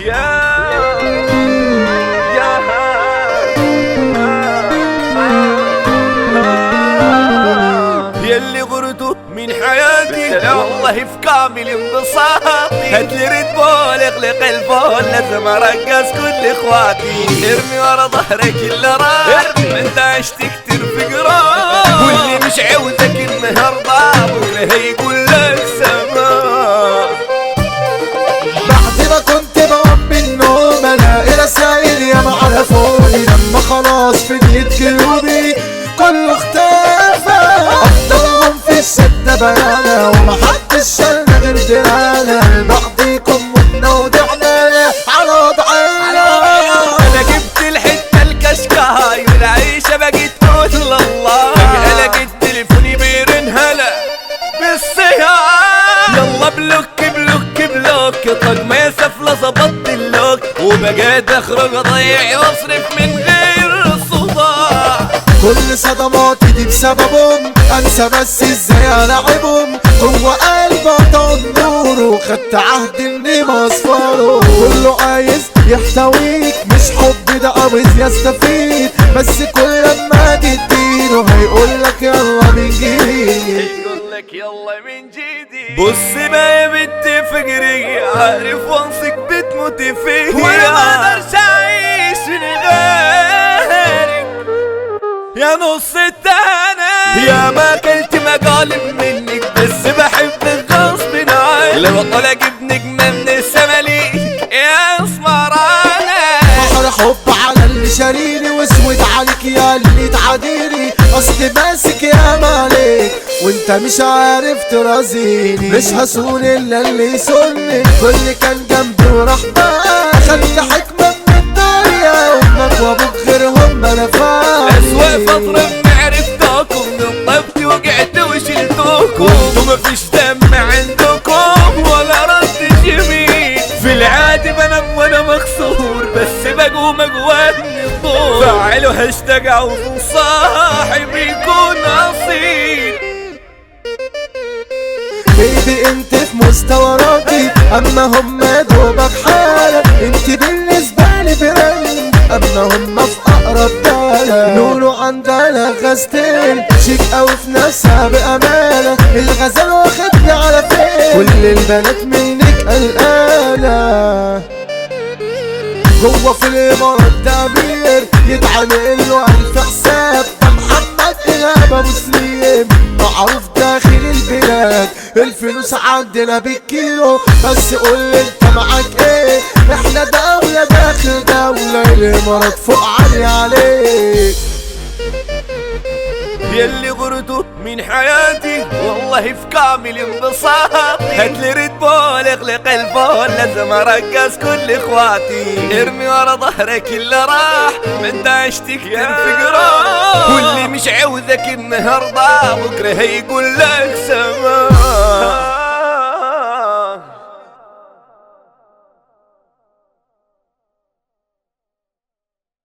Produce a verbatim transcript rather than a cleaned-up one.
يا يا يلي غرتوا من حياتي والله في كامل انبساطي، هاتلي ريد بول اغلق الفول لازم ارقص كل اخواتي، ارمي ورا ظهرك اللي راح انت عشت كتير في قرار، واللي مش عاوزك النهارده بكره هيقول لك سماح. بعد ما كنت بقوم من النوم الاقي رسايل ياما عرفوني، لما خلاص فديت قلوبي كله اختفى، افضلهم في الشدة بيانا ومحدش شالنا غير جيرانا، بعضيكم متنا ودعنا على وضعنا. انا جبت الحتة الكشكاي والعيشة بقيت تقول الله، فجأة لقيت تليفوني بيرن هلا بالصيام، يلا بلوك بلوك بلوك طق ما سفلة ظبطت اللوك، وبقيت اخرج اضيع واصرف من غير صداع. كل صدماتي دي بسببهم انسى بس ازاي العبهم، جوه قلبي طول نور وخدت عهد اني ما اصفره، كله عايز يحتويك مش حب ده قابض يستفيد، بس كل لما تديله هيقولك يلا من جديد، هيقولك يلا من جديد. بص بقى يا بنت فجري عارف وانصك بتموتي فيا، وانا ما اقدرش اعيش من غيرك يا نص التاني، يا ما اكلت مقالب منك بس بحبك غصب عني، لو طلع اجيب نجمة من السماليك يا اسمراني، بحر حب على اللي شاريني واسود عليك يا اللي تعاديني، اصل ماسك يا مالك وانت مش عارف ترازيني، مش هسون الا اللي يسوني، كل كان جنبي وراح بقى خدت حكمة من الدنيا، وامك وابوك غيرهم ما نفعش، اسوأ فترة ما عرفتكم من طبتي وقعت وشلتكم، وانتو مفيش دم عندكم ولا رد جميل، في العادي بنام وانا مكسور بس بقوم اجواني الدور، فعلوا هاشتاج عاوز صاحب يكون اصيل. بيبي انت في مستوى راقي اما هم دوبك حالة، انت بالنسبة لي برن اما هم في اقرب دالة، نورو عندنا غازتين شيك اوي في نفسها بامانة، الغزال واخدني على فين كل البنات منك قلقانة، جوه في الامارات ده امير يتعمل له الف حساب، ده محمد ايهاب ابو سليم معروف داخل البلاد، الفلوس عندنا بالكيلو بس قول انت معاك ايه، احنا دولة داخل دولة الامارات فوق عالي عليك. يلي غرتوا من حياتي والله في كامل انبساطي، هاتلي ريد بول اغلق الفول لازم ارقص كل اخواتي، ارمي ورا ظهرك اللي راح ما انت عشت كتير في قرار، واللي مش عاوزك النهارده بكره هيقول لك سماح.